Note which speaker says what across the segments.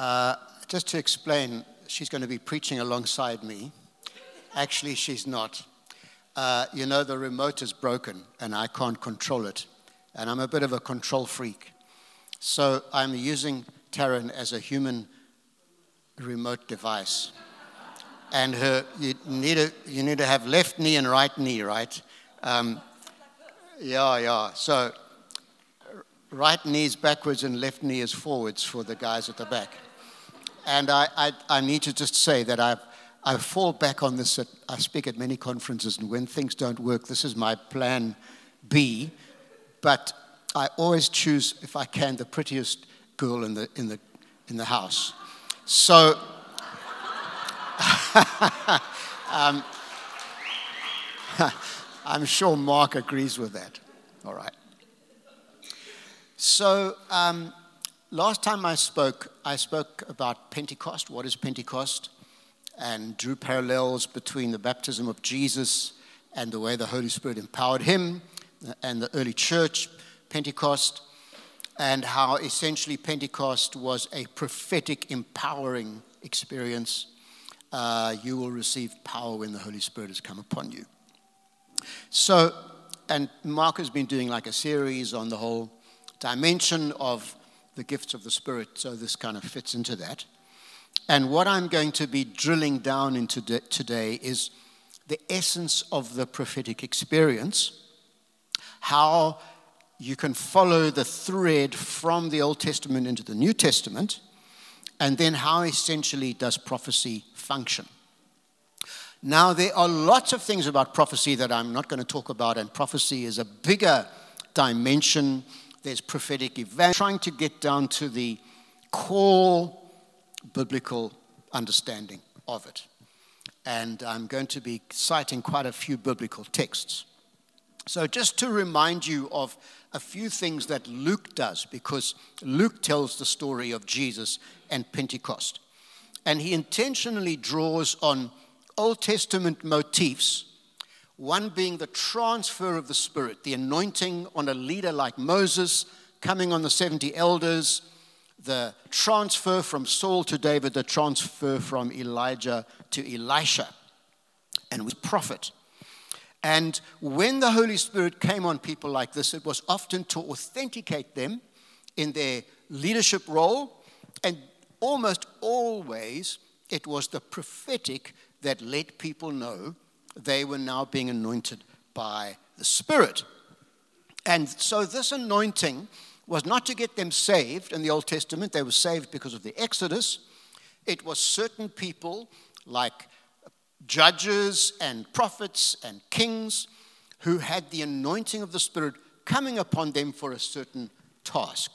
Speaker 1: Just to explain, she's going to be preaching alongside me. Actually, she's not. The remote is broken, and I can't control it. And I'm a bit of a control freak. So I'm using Taryn as a human remote device. And you need to have left knee and right knee, right? Yeah. So right knee is backwards and left knee is forwards for the guys at the back. And I need to just say that I fall back on this. I speak at many conferences, and when things don't work, this is my plan B. But I always choose, if I can, the prettiest girl in the house. So I'm sure Mark agrees with that. All right. So last time I spoke about Pentecost. What is Pentecost? And drew parallels between the baptism of Jesus and the way the Holy Spirit empowered him and the early church, Pentecost, and how essentially Pentecost was a prophetic, empowering experience. You will receive power when the Holy Spirit has come upon you. So, and Mark has been doing like a series on the whole dimension of the gifts of the Spirit, so this kind of fits into that. And what I'm going to be drilling down into today is the essence of the prophetic experience, how you can follow the thread from the Old Testament into the New Testament, and then how essentially does prophecy function. Now, there are lots of things about prophecy that I'm not going to talk about, and prophecy is a bigger dimension. There's prophetic events. Trying to get down to the core biblical understanding of it. And I'm going to be citing quite a few biblical texts. So just to remind you of a few things that Luke does, because Luke tells the story of Jesus and Pentecost. And he intentionally draws on Old Testament motifs, one being the transfer of the Spirit, the anointing on a leader like Moses, coming on the 70 elders, the transfer from Saul to David, the transfer from Elijah to Elisha, and was prophet. And when the Holy Spirit came on people like this, it was often to authenticate them in their leadership role, and almost always it was the prophetic that let people know they were now being anointed by the Spirit. And so this anointing was not to get them saved in the Old Testament. They were saved because of the Exodus. It was certain people like judges and prophets and kings who had the anointing of the Spirit coming upon them for a certain task.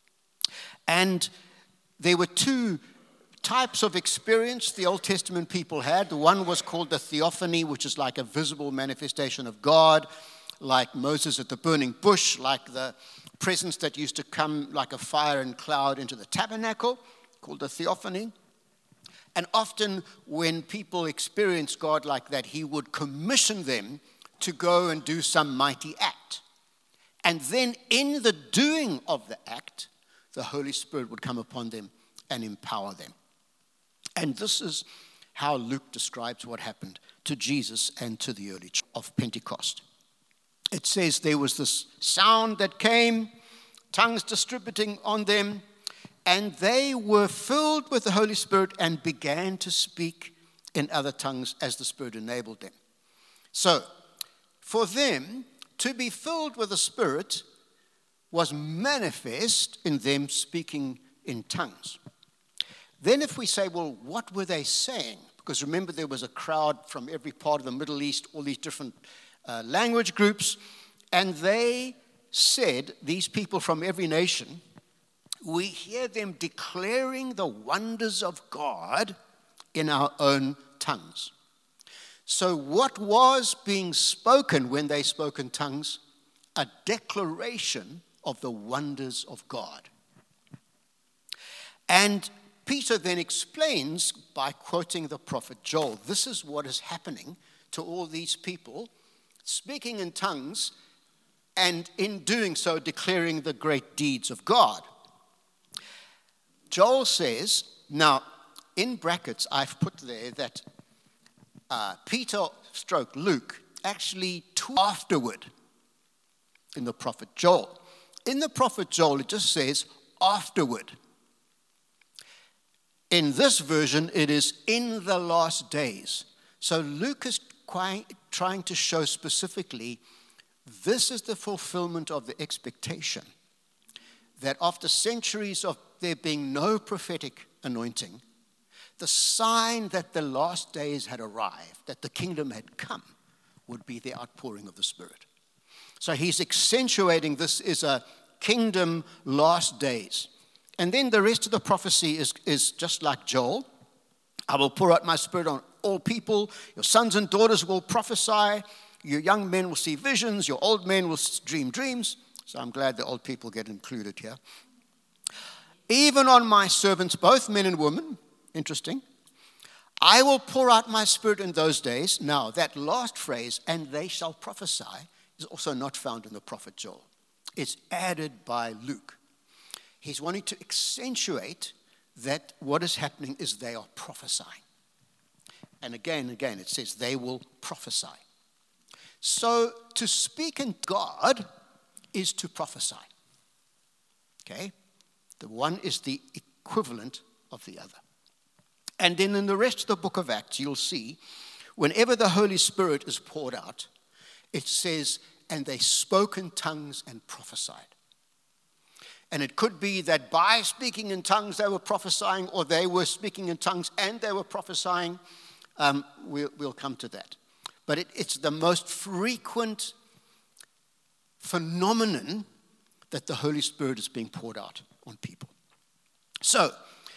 Speaker 1: And there were two types of experience the Old Testament people had. The one was called the theophany, which is like a visible manifestation of God, like Moses at the burning bush, like the presence that used to come like a fire and cloud into the tabernacle, called the theophany. And often when people experience God like that, he would commission them to go and do some mighty act. And then in the doing of the act, the Holy Spirit would come upon them and empower them. And this is how Luke describes what happened to Jesus and to the early church of Pentecost. It says there was this sound that came, tongues distributing on them, and they were filled with the Holy Spirit and began to speak in other tongues as the Spirit enabled them. So, for them, to be filled with the Spirit was manifest in them speaking in tongues. Then if we say, well, what were they saying? Because remember, there was a crowd from every part of the Middle East, all these different language groups, and they said, these people from every nation, we hear them declaring the wonders of God in our own tongues. So what was being spoken when they spoke in tongues? A declaration of the wonders of God. And Peter then explains by quoting the prophet Joel, this is what is happening to all these people, speaking in tongues, and in doing so declaring the great deeds of God. Joel says, now, in brackets, I've put there that Peter / Luke actually afterward in the prophet Joel. In the prophet Joel, it just says afterward. In this version, it is in the last days. So Luke is trying to show specifically this is the fulfillment of the expectation that after centuries of there being no prophetic anointing, the sign that the last days had arrived, that the kingdom had come, would be the outpouring of the Spirit. So he's accentuating this is a kingdom last days. And then the rest of the prophecy is just like Joel. I will pour out my Spirit on all people. Your sons and daughters will prophesy. Your young men will see visions. Your old men will dream dreams. So I'm glad the old people get included here. Even on my servants, both men and women, interesting, I will pour out my Spirit in those days. Now, that last phrase, and they shall prophesy, is also not found in the prophet Joel. It's added by Luke. He's wanting to accentuate that what is happening is they are prophesying. And again, it says they will prophesy. So to speak in God is to prophesy. Okay? The one is the equivalent of the other. And then in the rest of the book of Acts, you'll see, whenever the Holy Spirit is poured out, it says, and they spoke in tongues and prophesied. And it could be that by speaking in tongues they were prophesying, or they were speaking in tongues and they were prophesying. We'll come to that. But it's the most frequent phenomenon that the Holy Spirit is being poured out on people. So,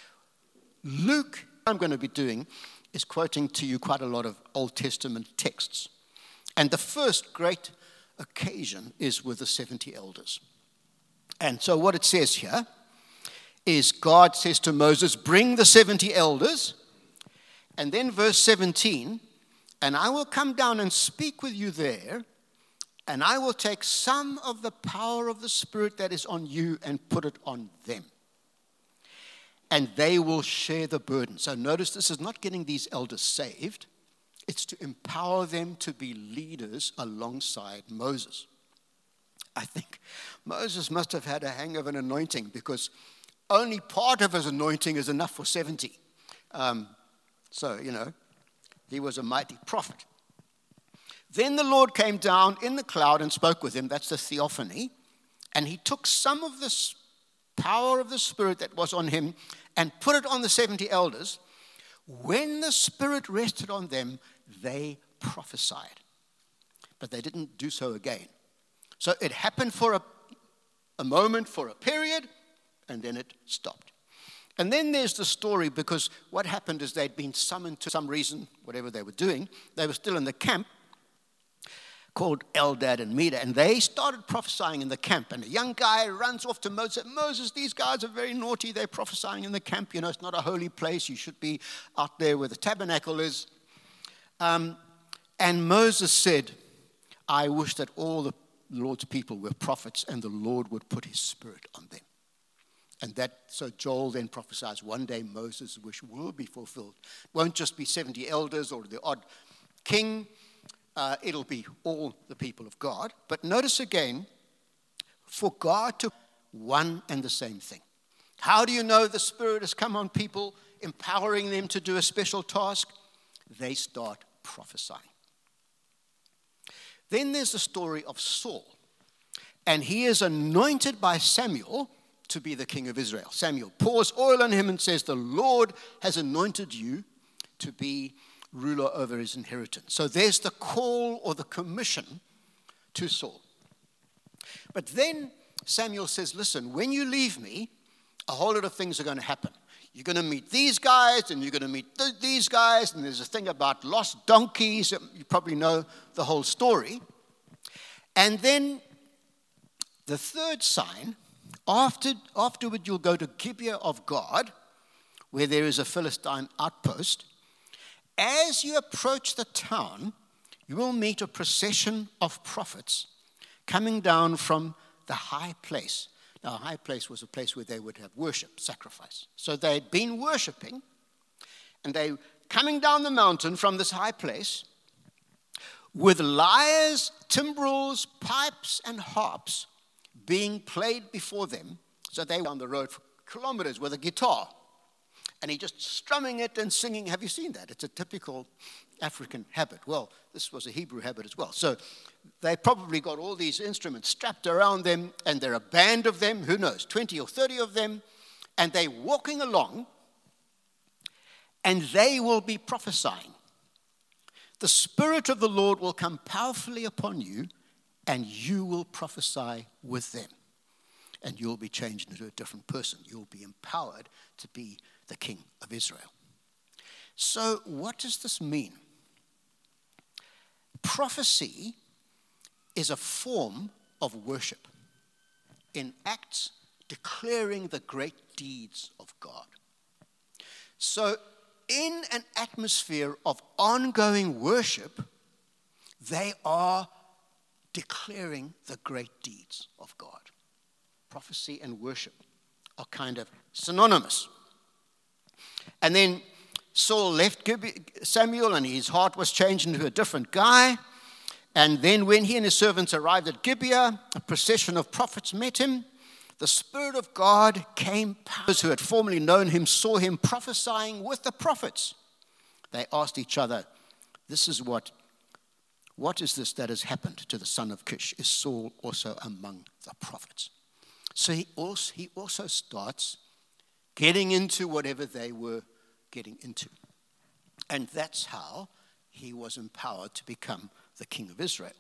Speaker 1: Luke, I'm going to be doing, is quoting to you quite a lot of Old Testament texts. And the first great occasion is with the 70 elders. And so what it says here is God says to Moses, bring the 70 elders. And then verse 17, and I will come down and speak with you there, and I will take some of the power of the Spirit that is on you and put it on them. And they will share the burden. So notice this is not getting these elders saved. It's to empower them to be leaders alongside Moses. I think Moses must have had a hang of an anointing because only part of his anointing is enough for 70. He was a mighty prophet. Then the Lord came down in the cloud and spoke with him. That's the theophany. And he took some of this power of the Spirit that was on him and put it on the 70 elders. When the Spirit rested on them, they prophesied. But they didn't do so again. So it happened for a moment, for a period, and then it stopped. And then there's the story, because what happened is they'd been summoned to some reason, whatever they were doing. They were still in the camp called Eldad and Medad, and they started prophesying in the camp. And a young guy runs off to Moses. Moses, these guys are very naughty. They're prophesying in the camp. You know, it's not a holy place. You should be out there where the tabernacle is. And Moses said, I wish that all the Lord's people were prophets and the Lord would put his Spirit on them. And so Joel then prophesies one day Moses' wish will be fulfilled. It won't just be 70 elders or the odd king. It'll be all the people of God. But notice again, for God to one and the same thing. How do you know the Spirit has come on people, empowering them to do a special task? They start prophesying. Then there's the story of Saul. And he is anointed by Samuel to be the king of Israel. Samuel pours oil on him and says, the Lord has anointed you to be ruler over his inheritance. So there's the call or the commission to Saul. But then Samuel says, listen, when you leave me, a whole lot of things are going to happen. You're going to meet these guys, and you're going to meet these guys, and there's a thing about lost donkeys. You probably know the whole story. And then the third sign, afterward you'll go to Gibeah of God, where there is a Philistine outpost. As you approach the town, you will meet a procession of prophets coming down from the high place Now, a high place was a place where they would have worship, sacrifice. So they'd been worshiping, and they coming down the mountain from this high place with lyres, timbrels, pipes, and harps being played before them. So they were on the road for kilometers with a guitar, and he just strumming it and singing. Have you seen that? It's a typical African habit. Well, this was a Hebrew habit as well. So they probably got all these instruments strapped around them, and there are a band of them, who knows, 20 or 30 of them, and they're walking along, and they will be prophesying. The Spirit of the Lord will come powerfully upon you, and you will prophesy with them. And you'll be changed into a different person. You'll be empowered to be the king of Israel. So what does this mean? Prophecy is a form of worship. In Acts, declaring the great deeds of God. So in an atmosphere of ongoing worship, they are declaring the great deeds of God. Prophecy and worship are kind of synonymous. And then Saul left Samuel, and his heart was changed into a different guy. And then when he and his servants arrived at Gibeah, a procession of prophets met him. The Spirit of God came. Those who had formerly known him saw him prophesying with the prophets. They asked each other, what is this that has happened to the son of Kish? Is Saul also among the prophets? So he also starts getting into whatever they were getting into. And that's how he was empowered to become the king of Israel.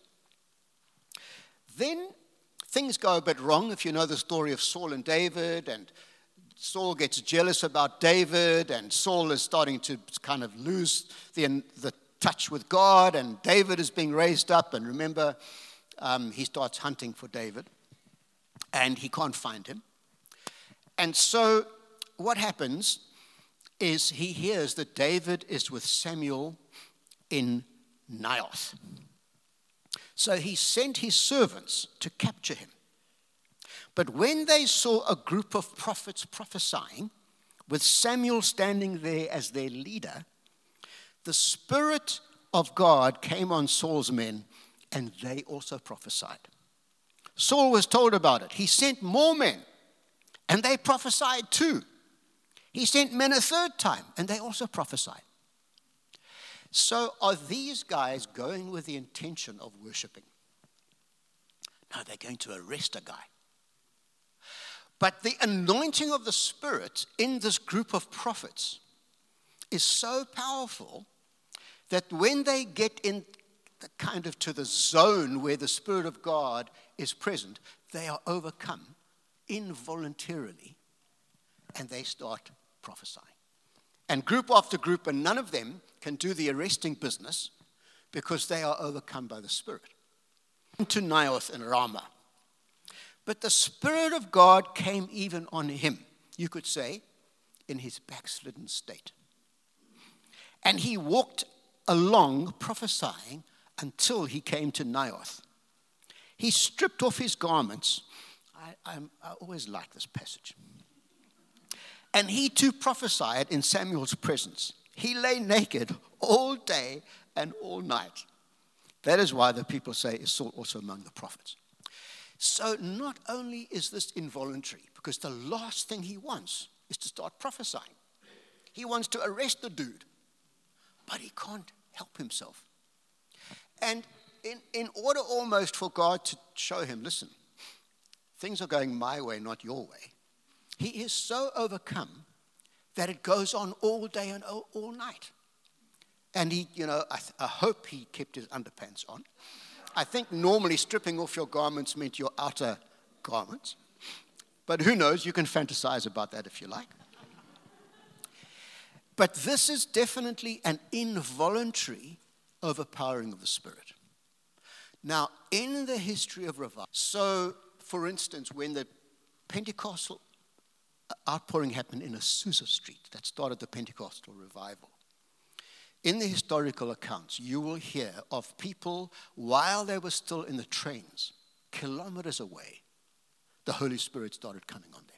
Speaker 1: Then things go a bit wrong, if you know the story of Saul and David, and Saul gets jealous about David, and Saul is starting to kind of lose the touch with God, and David is being raised up, and remember, he starts hunting for David, and he can't find him. And so what happens is he hears that David is with Samuel in Naioth. So he sent his servants to capture him. But when they saw a group of prophets prophesying, with Samuel standing there as their leader, the Spirit of God came on Saul's men, and they also prophesied. Saul was told about it. He sent more men, and they prophesied too. He sent men a third time, and they also prophesied. So are these guys going with the intention of worshiping? No, they're going to arrest a guy. But the anointing of the Spirit in this group of prophets is so powerful that when they get in kind of to the zone where the Spirit of God is present, they are overcome involuntarily, and they start prophesying. And group after group, and none of them can do the arresting business because they are overcome by the Spirit. To Naioth and Ramah. But the Spirit of God came even on him, you could say, in his backslidden state. And he walked along prophesying until he came to Naioth. He stripped off his garments. I always like this passage. And he too prophesied in Samuel's presence. He lay naked all day and all night. That is why the people say, is Saul also among the prophets? So not only is this involuntary, because the last thing he wants is to start prophesying. He wants to arrest the dude, but he can't help himself. And in order almost for God to show him, listen, things are going my way, not your way. He is so overcome that it goes on all day and all night. And he, I hope he kept his underpants on. I think normally stripping off your garments meant your outer garments. But who knows, you can fantasize about that if you like. But this is definitely an involuntary overpowering of the Spirit. Now, in the history of revival, so for instance, when the Pentecostal outpouring happened in Azusa Street, that started the Pentecostal revival. In the historical accounts, you will hear of people, while they were still in the trains, kilometers away, the Holy Spirit started coming on them.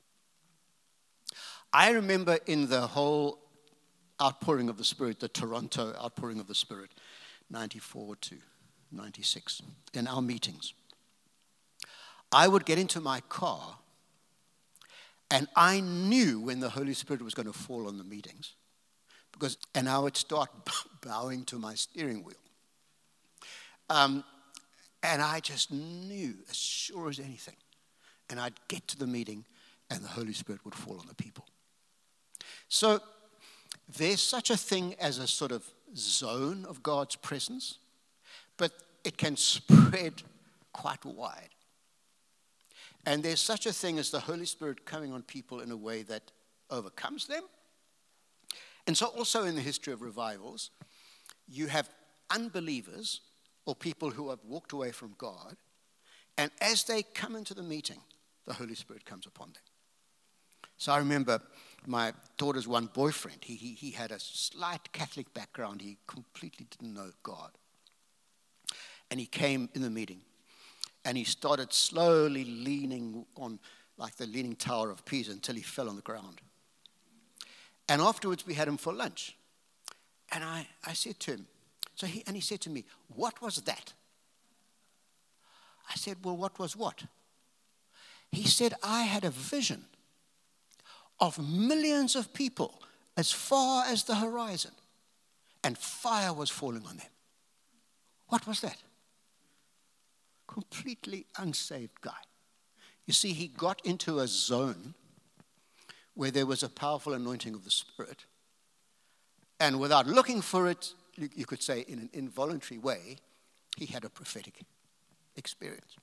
Speaker 1: I remember in the whole outpouring of the Spirit, the Toronto outpouring of the Spirit, 94 to 96, in our meetings, I would get into my car and I knew when the Holy Spirit was going to fall on the meetings, and I would start bowing to my steering wheel. And I just knew, as sure as anything. And I'd get to the meeting and the Holy Spirit would fall on the people. So there's such a thing as a sort of zone of God's presence, but it can spread quite wide. And there's such a thing as the Holy Spirit coming on people in a way that overcomes them. And so also in the history of revivals, you have unbelievers or people who have walked away from God, and as they come into the meeting, the Holy Spirit comes upon them. So I remember my daughter's one boyfriend. He had a slight Catholic background. He completely didn't know God. And he came in the meeting, and he started slowly leaning on, like the Leaning Tower of Pisa, until he fell on the ground. And afterwards, we had him for lunch. And I said to him, he said to me, "What was that?" I said, "Well, what was what?" He said, "I had a vision of millions of people as far as the horizon, and fire was falling on them." What was that? Completely unsaved guy. You see, he got into a zone where there was a powerful anointing of the Spirit, and without looking for it, you could say in an involuntary way, he had a prophetic experience.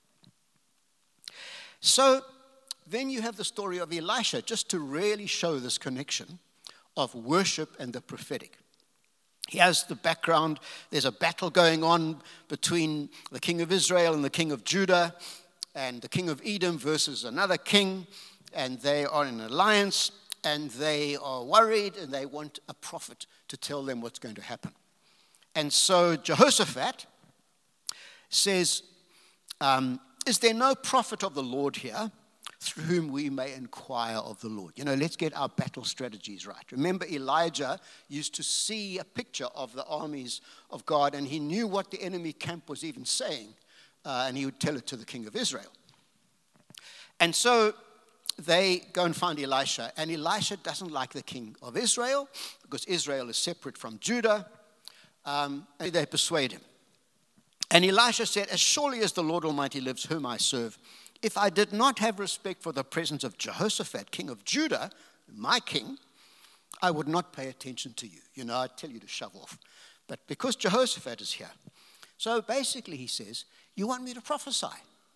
Speaker 1: So then you have the story of Elisha, just to really show this connection of worship and the prophetic. He has the background. There's a battle going on between the king of Israel and the king of Judah, and the king of Edom versus another king, and they are in an alliance, and they are worried, and they want a prophet to tell them what's going to happen. And so Jehoshaphat says, "Is there no prophet of the Lord here through whom we may inquire of the Lord?" Let's get our battle strategies right. Remember, Elijah used to see a picture of the armies of God, and he knew what the enemy camp was even saying, and he would tell it to the king of Israel. And so they go and find Elisha, and Elisha doesn't like the king of Israel because Israel is separate from Judah. And they persuade him. And Elisha said, "As surely as the Lord Almighty lives, whom I serve, if I did not have respect for the presence of Jehoshaphat, king of Judah, my king, I would not pay attention to you. I'd tell you to shove off. But because Jehoshaphat is here." So basically he says, "You want me to prophesy?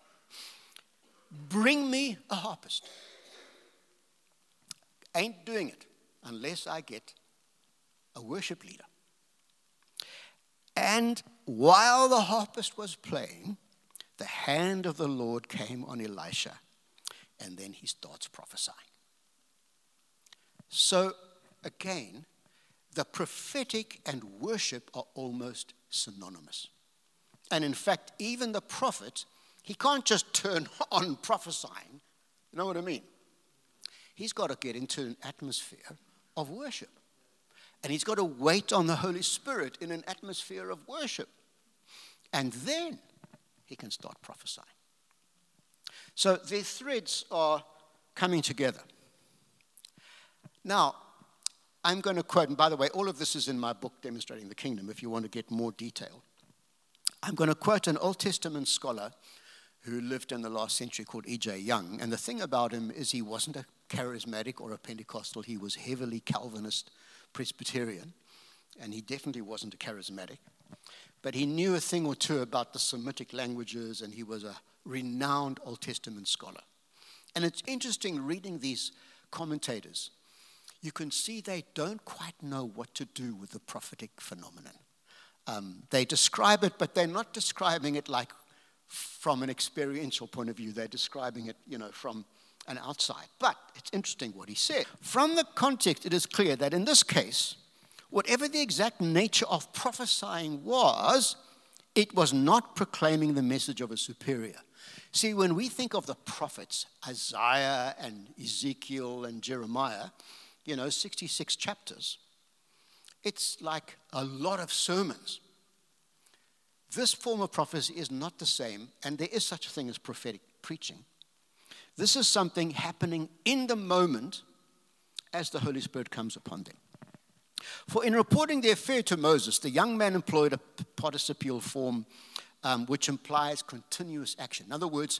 Speaker 1: Bring me a harpist." Ain't doing it unless I get a worship leader. And while the harpist was playing, the hand of the Lord came on Elisha, and then he starts prophesying. So again, the prophetic and worship are almost synonymous. And in fact, even the prophet, he can't just turn on prophesying. You know what I mean? He's got to get into an atmosphere of worship. And he's got to wait on the Holy Spirit in an atmosphere of worship. And then he can start prophesying. So the threads are coming together. Now, I'm going to quote, and by the way, all of this is in my book, Demonstrating the Kingdom, if you want to get more detail. I'm going to quote an Old Testament scholar who lived in the last century called E.J. Young. And the thing about him is he wasn't a charismatic or a Pentecostal. He was heavily Calvinist Presbyterian, and he definitely wasn't a charismatic. But he knew a thing or two about the Semitic languages, and he was a renowned Old Testament scholar. And it's interesting reading these commentators. You can see they don't quite know what to do with the prophetic phenomenon. They describe it, but they're not describing it like from an experiential point of view. They're describing it, from an outside. But it's interesting what he said. From the context, it is clear that in this case, whatever the exact nature of prophesying was, it was not proclaiming the message of a superior. See, when we think of the prophets, Isaiah and Ezekiel and Jeremiah, 66 chapters, it's like a lot of sermons. This form of prophecy is not the same, and there is such a thing as prophetic preaching. This is something happening in the moment as the Holy Spirit comes upon them. For in reporting the affair to Moses, the young man employed a participial form which implies continuous action. In other words,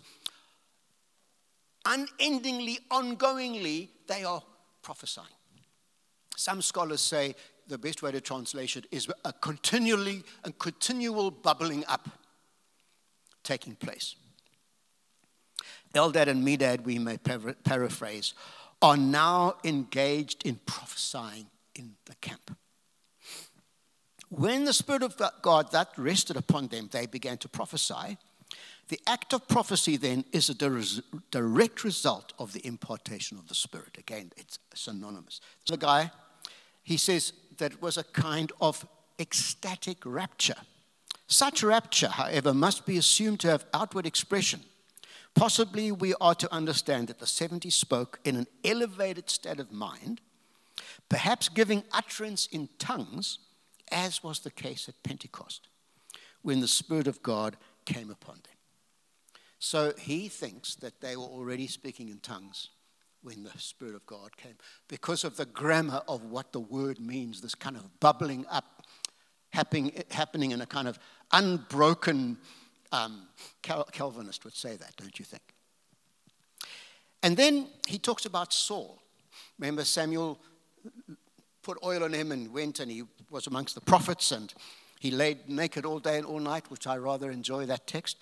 Speaker 1: unendingly, ongoingly, they are prophesying. Some scholars say the best way to translate it is a continual bubbling up taking place. Eldad and Medad, we may paraphrase, are now engaged in prophesying in the camp. When the Spirit of God that rested upon them, they began to prophesy. The act of prophecy then is a direct result of the impartation of the Spirit. Again, it's synonymous. The guy, he says that it was a kind of ecstatic rapture. Such rapture, however, must be assumed to have outward expression. Possibly we are to understand that the 70 spoke in an elevated state of mind, perhaps giving utterance in tongues, as was the case at Pentecost, when the Spirit of God came upon them. So he thinks that they were already speaking in tongues when the Spirit of God came, because of the grammar of what the word means, this kind of bubbling up, happening in a kind of unbroken, Calvinist would say that, don't you think? And then he talks about Saul. Remember, Samuel put oil on him and went, and he was amongst the prophets, and he laid naked all day and all night, which I rather enjoy that text.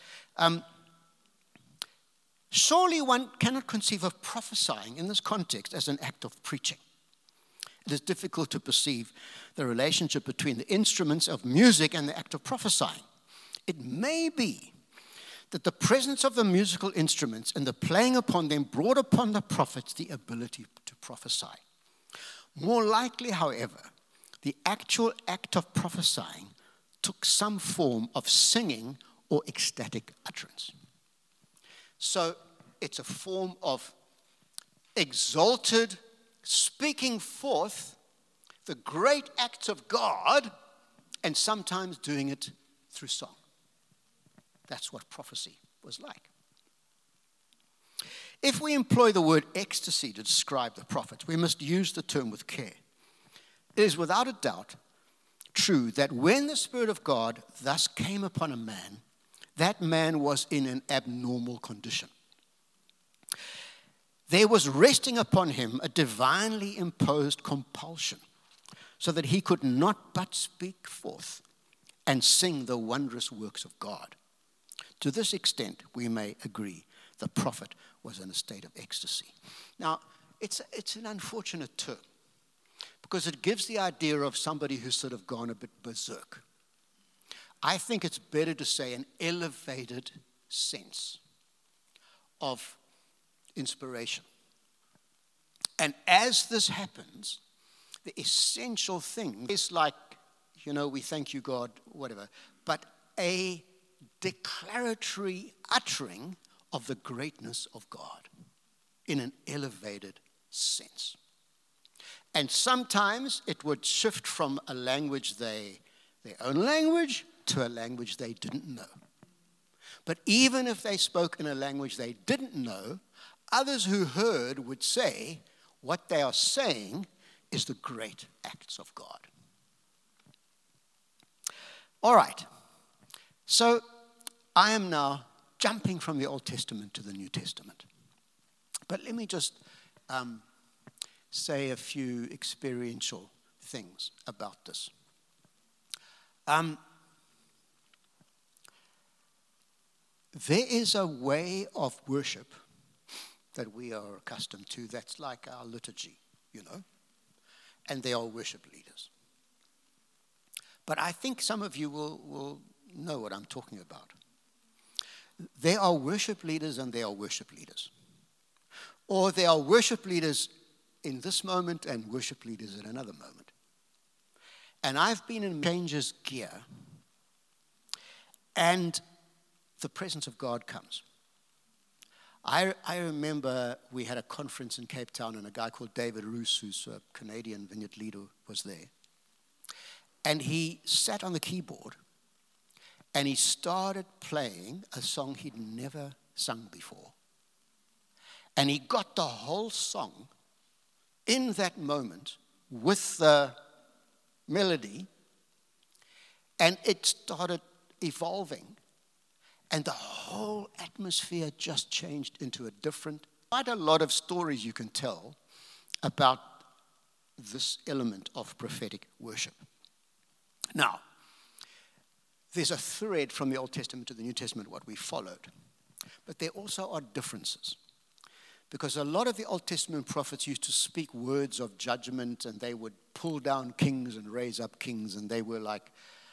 Speaker 1: Surely one cannot conceive of prophesying in this context as an act of preaching. It is difficult to perceive the relationship between the instruments of music and the act of prophesying. It may be that the presence of the musical instruments and the playing upon them brought upon the prophets the ability to prophesy. More likely, however, the actual act of prophesying took some form of singing or ecstatic utterance. So it's a form of exalted speaking forth the great acts of God, and sometimes doing it through song. That's what prophecy was like. If we employ the word ecstasy to describe the prophets, we must use the term with care. It is without a doubt true that when the Spirit of God thus came upon a man, that man was in an abnormal condition. There was resting upon him a divinely imposed compulsion, so that he could not but speak forth and sing the wondrous works of God. To this extent, we may agree the prophet was in a state of ecstasy. Now, it's an unfortunate term, because it gives the idea of somebody who's sort of gone a bit berserk. I think it's better to say an elevated sense of inspiration. And as this happens, the essential thing is like, we thank you, God, whatever, but a declaratory uttering of the greatness of God in an elevated sense. And sometimes it would shift from a language their own language, to a language they didn't know. But even if they spoke in a language they didn't know, others who heard would say what they are saying is the great acts of God. All right. So I am now jumping from the Old Testament to the New Testament. But let me just say a few experiential things about this. There is a way of worship that we are accustomed to that's like our liturgy, and they are worship leaders. But I think some of you will know what I'm talking about. There are worship leaders and there are worship leaders. Or there are worship leaders in this moment and worship leaders in another moment. And I've been in changes gear, and the presence of God comes. I remember we had a conference in Cape Town, and a guy called David Roos, who's a Canadian vineyard leader, was there. And he sat on the keyboard, and he started playing a song he'd never sung before. And he got the whole song in that moment with the melody, and it started evolving. And the whole atmosphere just changed into a different, quite a lot of stories you can tell about this element of prophetic worship. Now, there's a thread from the Old Testament to the New Testament, what we followed. But there also are differences. Because a lot of the Old Testament prophets used to speak words of judgment, and they would pull down kings and raise up kings, and they were like,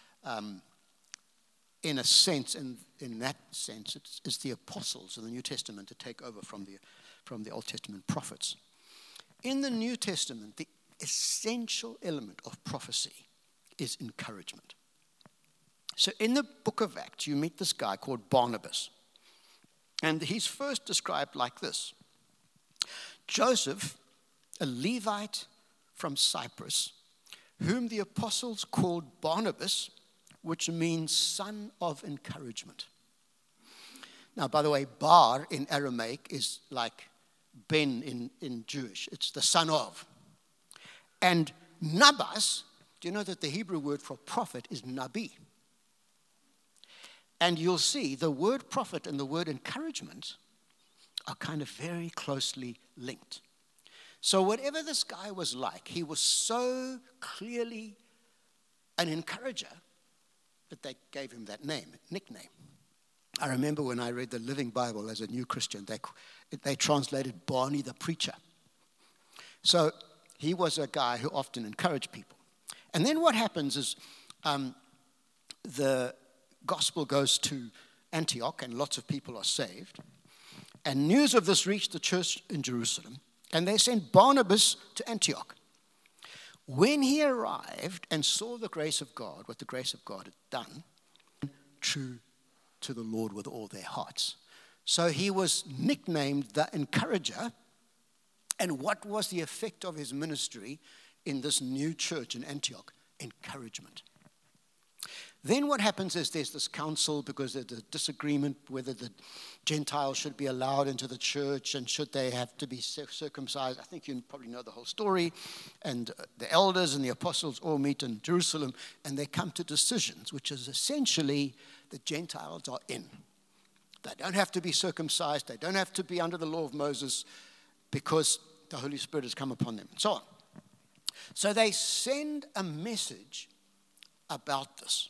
Speaker 1: in a sense, in that sense, it's the apostles in the New Testament to take over from the Old Testament prophets. In the New Testament, the essential element of prophecy is encouragement. So in the book of Acts, you meet this guy called Barnabas. And he's first described like this. Joseph, a Levite from Cyprus, whom the apostles called Barnabas, which means son of encouragement. Now, by the way, Bar in Aramaic is like Ben in Jewish. It's the son of. And Nabas, do you know that the Hebrew word for prophet is Nabi? And you'll see the word prophet and the word encouragement are kind of very closely linked. So whatever this guy was like, he was so clearly an encourager that they gave him that nickname. I remember when I read the Living Bible as a new Christian, they translated Barney the preacher. So he was a guy who often encouraged people. And then what happens is the gospel goes to Antioch, and lots of people are saved. And news of this reached the church in Jerusalem, and they sent Barnabas to Antioch. When he arrived and saw the grace of God, what the grace of God had done, true to the Lord with all their hearts. So he was nicknamed the encourager. And what was the effect of his ministry in this new church in Antioch? Encouragement. Then what happens is there's this council because there's a disagreement whether the Gentiles should be allowed into the church and should they have to be circumcised. I think you probably know the whole story. And the elders and the apostles all meet in Jerusalem, and they come to decisions, which is essentially the Gentiles are in. They don't have to be circumcised. They don't have to be under the law of Moses because the Holy Spirit has come upon them, and so on. So they send a message about this.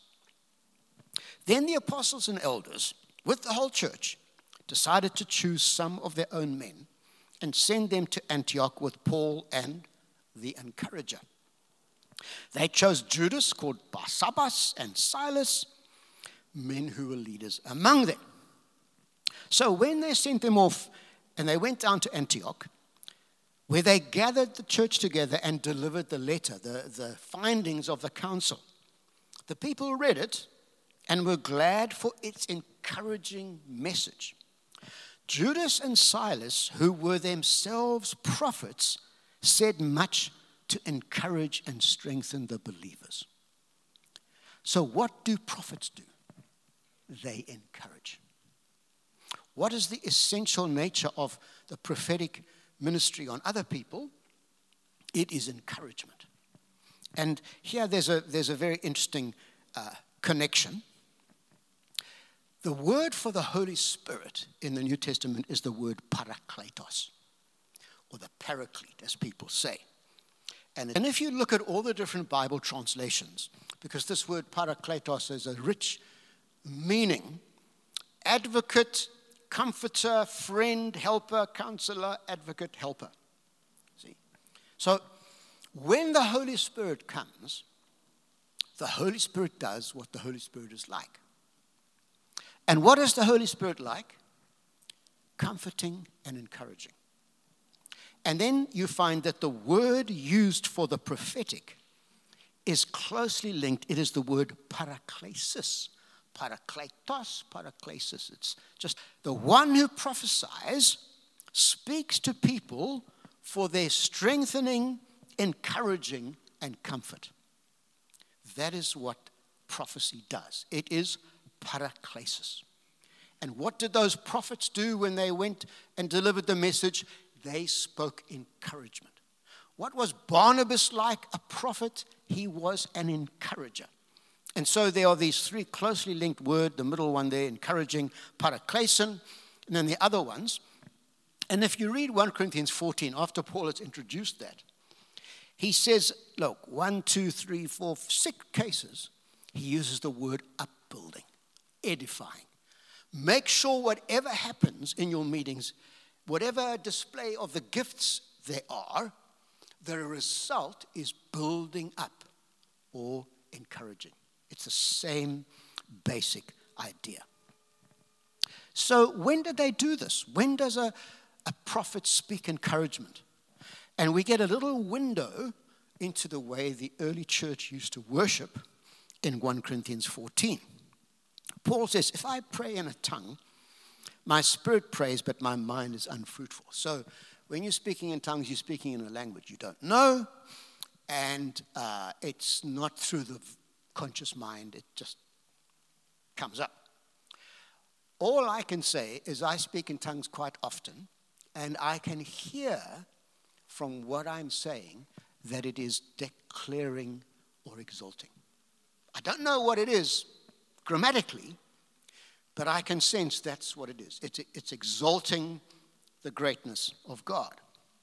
Speaker 1: Then the apostles and elders, with the whole church, decided to choose some of their own men and send them to Antioch with Paul and the encourager. They chose Judas, called Barsabbas, and Silas, men who were leaders among them. So when they sent them off and they went down to Antioch, where they gathered the church together and delivered the letter, the findings of the council, the people read it and were glad for its encouraging message. Judas and Silas, who were themselves prophets, said much to encourage and strengthen the believers. So what do prophets do? They encourage. What is the essential nature of the prophetic ministry on other people? It is encouragement. And here there's a very interesting connection. The word for the Holy Spirit in the New Testament is the word parakletos, or the paraclete, as people say. And if you look at all the different Bible translations, because this word parakletos has a rich meaning, advocate, comforter, friend, helper, counselor, advocate, helper. See? So when the Holy Spirit comes, the Holy Spirit does what the Holy Spirit is like. And what is the Holy Spirit like? Comforting and encouraging. And then you find that the word used for the prophetic is closely linked. It is the word paraklesis. parakletos, paraklesis. It's just the one who prophesies speaks to people for their strengthening, encouraging, and comfort. That is what prophecy does. It is paraklesis. And what did those prophets do when they went and delivered the message? They spoke encouragement. What was Barnabas like? A prophet. He was an encourager. And so there are these three closely linked words, the middle one there, encouraging, paraklesin, and then the other ones. And if you read 1 Corinthians 14, after Paul has introduced that, he says, look, 1, 2, 3, 4, 6 cases, he uses the word upbuilding, edifying. Make sure whatever happens in your meetings, whatever display of the gifts there are, the result is building up or encouraging. It's the same basic idea. So when did they do this? When does a prophet speak encouragement? And we get a little window into the way the early church used to worship in 1 Corinthians 14. Paul says, if I pray in a tongue, my spirit prays, but my mind is unfruitful. So when you're speaking in tongues, you're speaking in a language you don't know, and it's not through the conscious mind, it just comes up. All I can say is I speak in tongues quite often, and I can hear from what I'm saying that it is declaring or exalting. I don't know what it is grammatically, but I can sense that's what it is. It's exalting the greatness of God.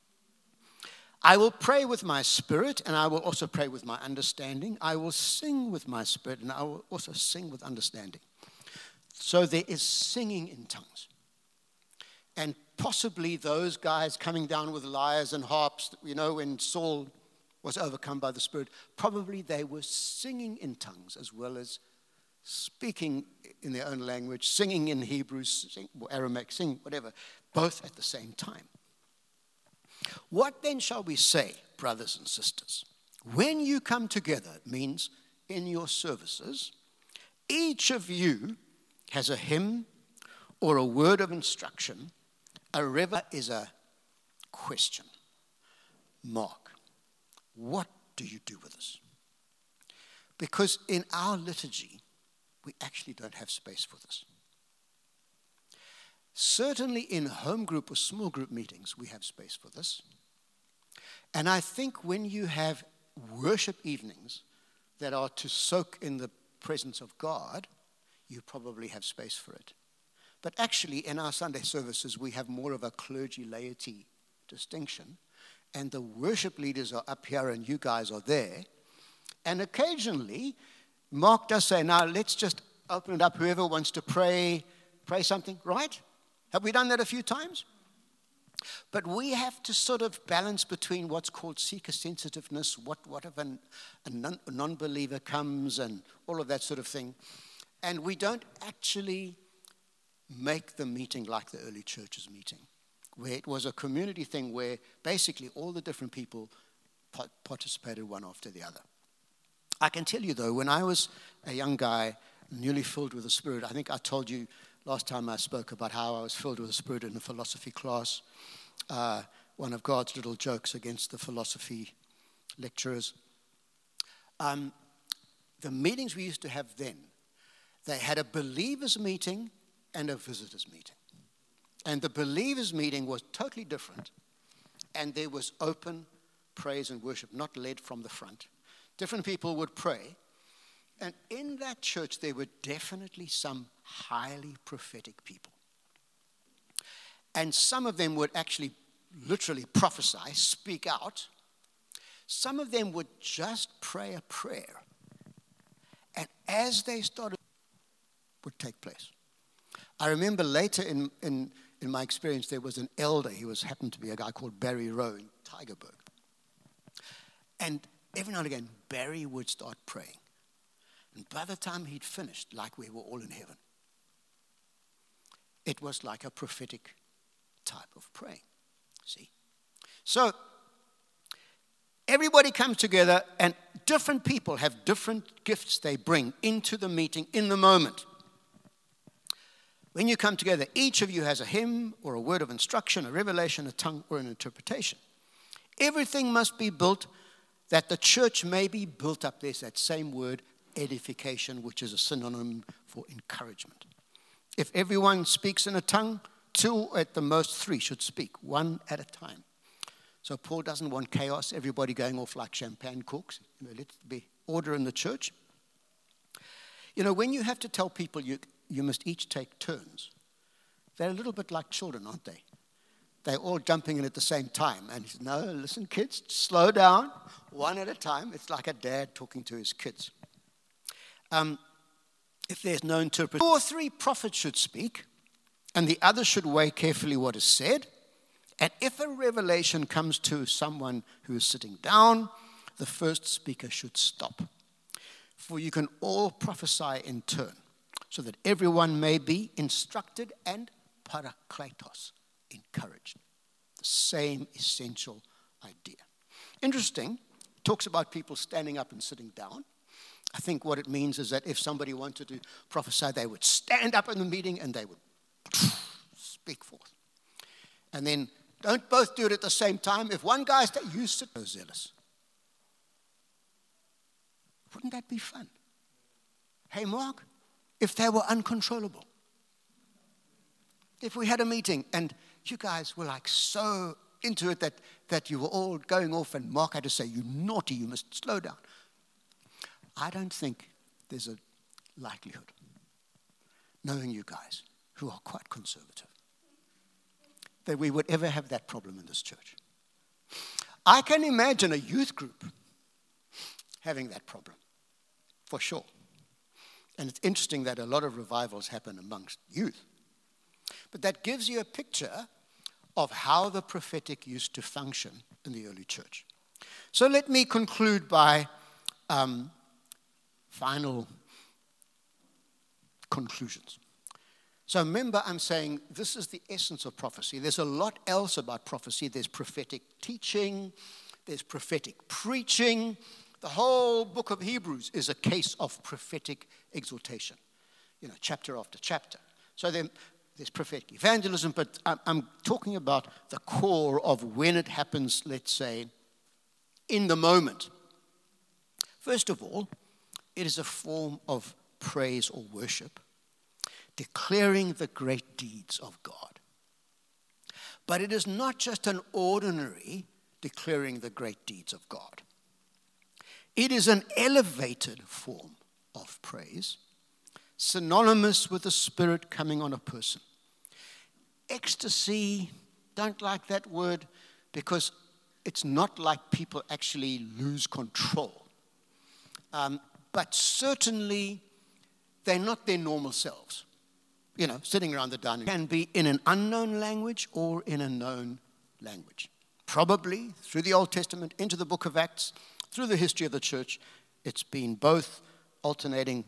Speaker 1: I will pray with my spirit, and I will also pray with my understanding. I will sing with my spirit, and I will also sing with understanding. So there is singing in tongues. And possibly those guys coming down with lyres and harps, when Saul was overcome by the Spirit, probably they were singing in tongues as well as speaking in their own language, singing in Hebrew, or Aramaic, singing, whatever, both at the same time. What then shall we say, brothers and sisters? When you come together, it means in your services, each of you has a hymn or a word of instruction. A river is a question. Mark, what do you do with this? Because in our liturgy, we actually don't have space for this. Certainly in home group or small group meetings, we have space for this. And I think when you have worship evenings that are to soak in the presence of God, you probably have space for it. But actually, in our Sunday services, we have more of a clergy-laity distinction. And the worship leaders are up here and you guys are there. And occasionally, Mark does say, now let's just open it up. Whoever wants to pray something, right? Have we done that a few times? But we have to sort of balance between what's called seeker sensitiveness, what if a non-believer comes and all of that sort of thing. And we don't actually make the meeting like the early church's meeting, where it was a community thing where basically all the different people participated one after the other. I can tell you, though, when I was a young guy, newly filled with the Spirit, I think I told you last time I spoke about how I was filled with the Spirit in a philosophy class, one of God's little jokes against the philosophy lecturers. The meetings we used to have then, they had a believers' meeting and a visitors' meeting. And the believers' meeting was totally different, and there was open praise and worship, not led from the front. Different people would pray. And in that church, there were definitely some highly prophetic people. And some of them would actually literally prophesy, speak out. Some of them would just pray a prayer. And as they started, would take place. I remember later in my experience, there was an elder. He happened to be a guy called Barry Rowe in Tygerberg. And every now and again, Barry would start praying. And by the time he'd finished, like we were all in heaven, it was like a prophetic type of praying. See? So, everybody comes together, and different people have different gifts they bring into the meeting in the moment. When you come together, each of you has a hymn or a word of instruction, a revelation, a tongue, or an interpretation. Everything must be built that the church may be built up. There's that same word, edification, which is a synonym for encouragement. If everyone speaks in a tongue, 2 at the most 3 should speak, 1 at a time. So Paul doesn't want chaos, everybody going off like champagne corks. Let be order in the church. When you have to tell people you must each take turns, they're a little bit like children, aren't they? They're all jumping in at the same time. And he says, no, listen, kids, slow down, 1 at a time. It's like a dad talking to his kids. If there's no interpreter, 2 or 3 prophets should speak, and the others should weigh carefully what is said. And if a revelation comes to someone who is sitting down, the first speaker should stop. For you can all prophesy in turn, so that everyone may be instructed and parakletos, encouraged. The same essential idea. Interesting, it talks about people standing up and sitting down. I think what it means is that if somebody wanted to prophesy, they would stand up in the meeting and they would speak forth. And then don't both do it at the same time. If one guy stays, you sit so zealous. Wouldn't that be fun? Hey, Mark, if they were uncontrollable. If we had a meeting and you guys were like so into it that you were all going off and Mark had to say, you naughty, you must slow down. I don't think there's a likelihood, knowing you guys who are quite conservative, that we would ever have that problem in this church. I can imagine a youth group having that problem, for sure. And it's interesting that a lot of revivals happen amongst youth. But that gives you a picture of how the prophetic used to function in the early church. So let me conclude by final conclusions. So remember, I'm saying this is the essence of prophecy. There's a lot else about prophecy. There's prophetic teaching. There's prophetic preaching. The whole book of Hebrews is a case of prophetic exhortation, chapter after chapter. So there's prophetic evangelism, but I'm talking about the core of when it happens, let's say, in the moment. First of all, it is a form of praise or worship, declaring the great deeds of God. But it is not just an ordinary declaring the great deeds of God. It is an elevated form of praise, synonymous with the Spirit coming on a person. Ecstasy, don't like that word because it's not like people actually lose control. But certainly, they're not their normal selves. Sitting around the dining room can be in an unknown language or in a known language. Probably through the Old Testament, into the book of Acts, through the history of the church, it's been both alternating.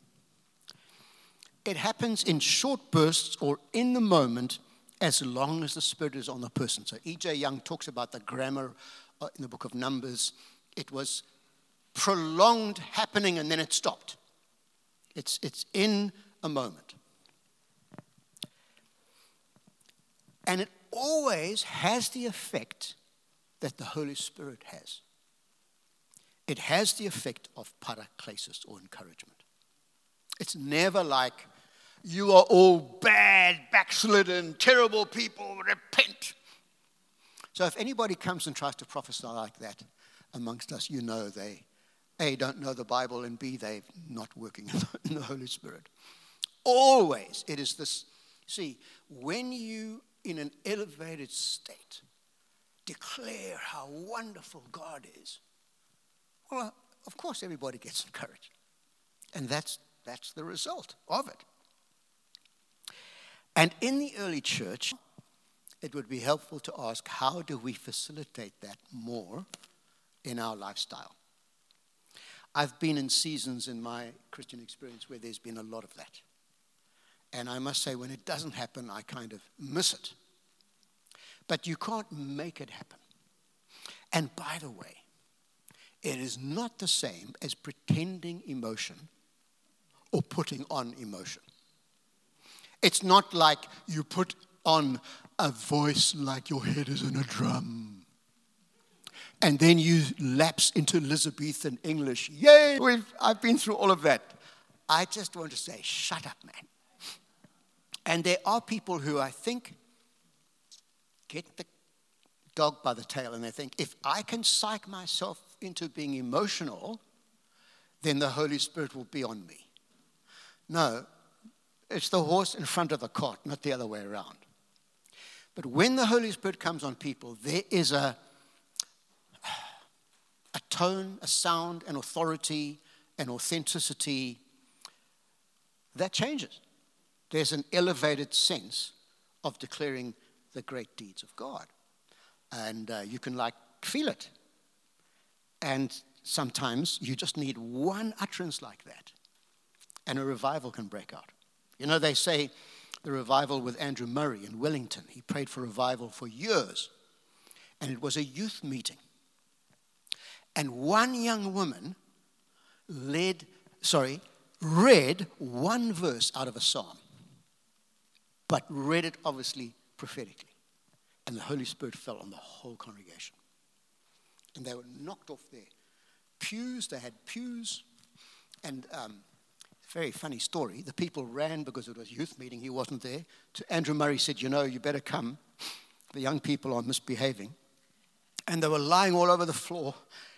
Speaker 1: It happens in short bursts or in the moment as long as the Spirit is on the person. So E.J. Young talks about the grammar in the book of Numbers. It was prolonged happening and then it stopped. It's in a moment. And it always has the effect that the Holy Spirit has. It has the effect of paraklesis or encouragement. It's never like, you are all bad, backslidden, terrible people, repent. So if anybody comes and tries to prophesy like that amongst us, they, A, don't know the Bible, and B, they're not working in the Holy Spirit. Always, it is this. See, when you, in an elevated state, declare how wonderful God is, well, of course everybody gets encouraged. And that's the result of it. And in the early church, it would be helpful to ask, how do we facilitate that more in our lifestyle? I've been in seasons in my Christian experience where there's been a lot of that. And I must say, when it doesn't happen, I kind of miss it. But you can't make it happen. And by the way, it is not the same as pretending emotion or putting on emotion. It's not like you put on a voice like your head is in a drum. And then you lapse into Elizabethan English. Yay! I've been through all of that. I just want to say, shut up, man. And there are people who I think get the dog by the tail, and they think, if I can psych myself into being emotional, then the Holy Spirit will be on me. No, it's the horse in front of the cart, not the other way around. But when the Holy Spirit comes on people, there is a tone, a sound, an authority, an authenticity that changes. There's an elevated sense of declaring the great deeds of God. And you can feel it. And sometimes you just need one utterance like that, and a revival can break out. You know, they say the revival with Andrew Murray in Wellington, he prayed for revival for years. And it was a youth meeting. And one young woman read one verse out of a psalm, but read it obviously prophetically. And the Holy Spirit fell on the whole congregation. And they were knocked off their pews. They had pews. And very funny story. The people ran because it was a youth meeting. He wasn't there. To Andrew Murray said, you better come. The young people are misbehaving. And they were lying all over the floor,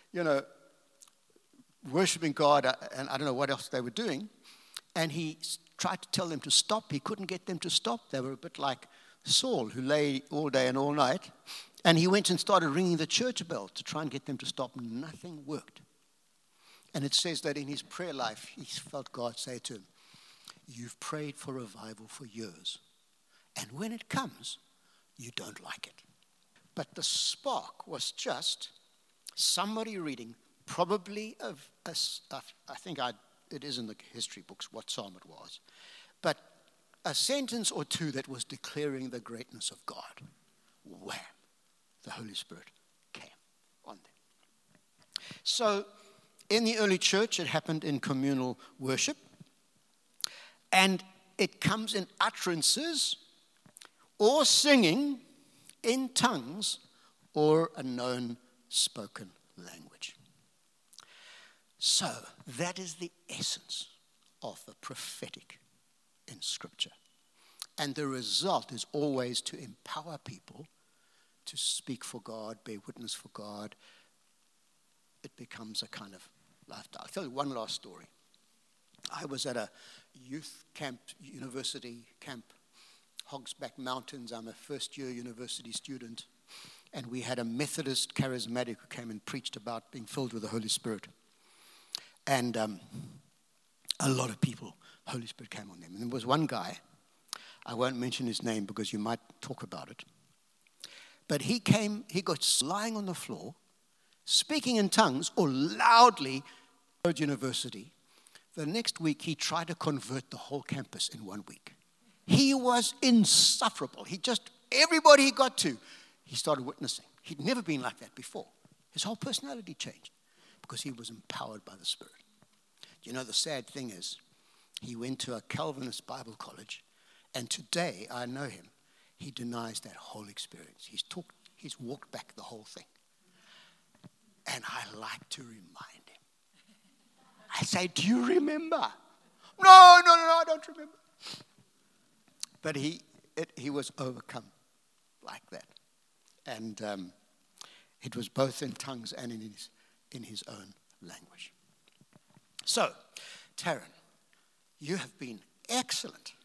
Speaker 1: worshiping God. And I don't know what else they were doing. And he tried to tell them to stop. He couldn't get them to stop. They were a bit like Saul, who lay all day and all night. And he went and started ringing the church bell to try and get them to stop. Nothing worked. And it says that in his prayer life, he felt God say to him, you've prayed for revival for years. And when it comes, you don't like it. But the spark was just somebody reading, probably it is in the history books what psalm it was, but a sentence or two that was declaring the greatness of God. Wham! The Holy Spirit came on them. So in the early church, it happened in communal worship. And it comes in utterances or singing in tongues or a known spoken language. So that is the essence of the prophetic in Scripture. And the result is always to empower people to speak for God, bear witness for God. It becomes a kind of lifestyle. I'll tell you one last story. I was at a youth camp, university camp, Hogsback Mountains. I'm a first-year university student. And we had a Methodist charismatic who came and preached about being filled with the Holy Spirit. And a lot of people, the Holy Spirit came on them. And there was one guy, I won't mention his name because you might talk about it. But he got lying on the floor, speaking in tongues or loudly at university. The next week, he tried to convert the whole campus in 1 week. He was insufferable. Everybody he got to, he started witnessing. He'd never been like that before. His whole personality changed because he was empowered by the Spirit. The sad thing is, he went to a Calvinist Bible college, and today, I know him, he denies that whole experience. He's walked back the whole thing. And I like to remind him. I say, do you remember? No, I don't remember. But he was overcome like that. And it was both in tongues and in his own language. So, Taryn, you have been excellent